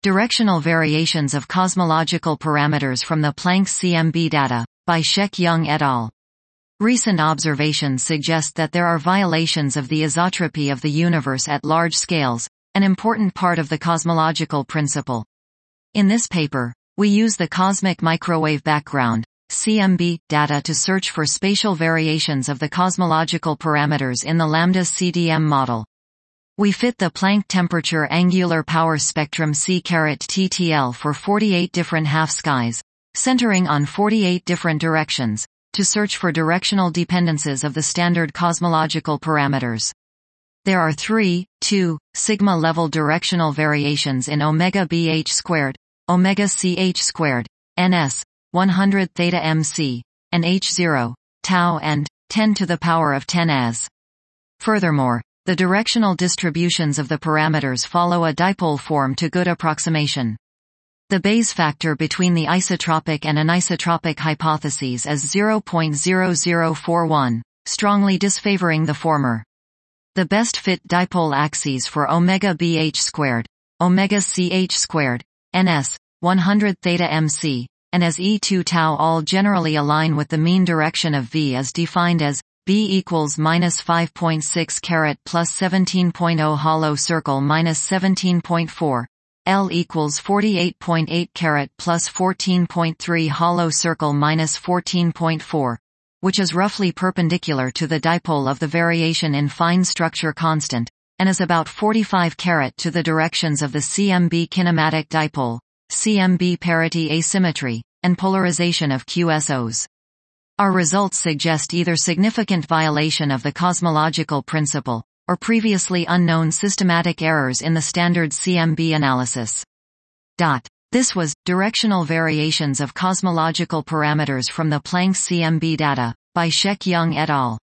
Directional variations of cosmological parameters from the Planck's CMB data, by Shek-Young et al. Recent observations suggest that there are violations of the isotropy of the universe at large scales, an important part of the cosmological principle. In this paper, we use the cosmic microwave background (CMB) data to search for spatial variations of the cosmological parameters in the lambda CDM model. We fit the Planck temperature angular power spectrum C-TTL for 48 different half-skies, centering on 48 different directions, to search for directional dependences of the standard cosmological parameters. There are 3, 2, sigma-level directional variations in omega BH squared, omega CH squared, ns, 100 theta MC, and H0, tau and 10 to the power of 10 as. Furthermore, the directional distributions of the parameters follow a dipole form to good approximation. The Bayes factor between the isotropic and anisotropic hypotheses is 0.0041, strongly disfavoring the former. The best fit dipole axes for omega BH squared, omega CH squared, ns, 100 theta MC, and as E2 tau all generally align with the mean direction of V is defined as B equals -5.6 caret plus 17.0 hollow circle minus 17.4, L equals 48.8 caret plus 14.3 hollow circle minus 14.4, which is roughly perpendicular to the dipole of the variation in fine structure constant, and is about 45 caret to the directions of the CMB kinematic dipole, CMB parity asymmetry, and polarization of QSOs. Our results suggest either significant violation of the cosmological principle, or previously unknown systematic errors in the standard CMB analysis. This was Directional Variations of Cosmological Parameters from the Planck CMB Data, by Shek-Young et al.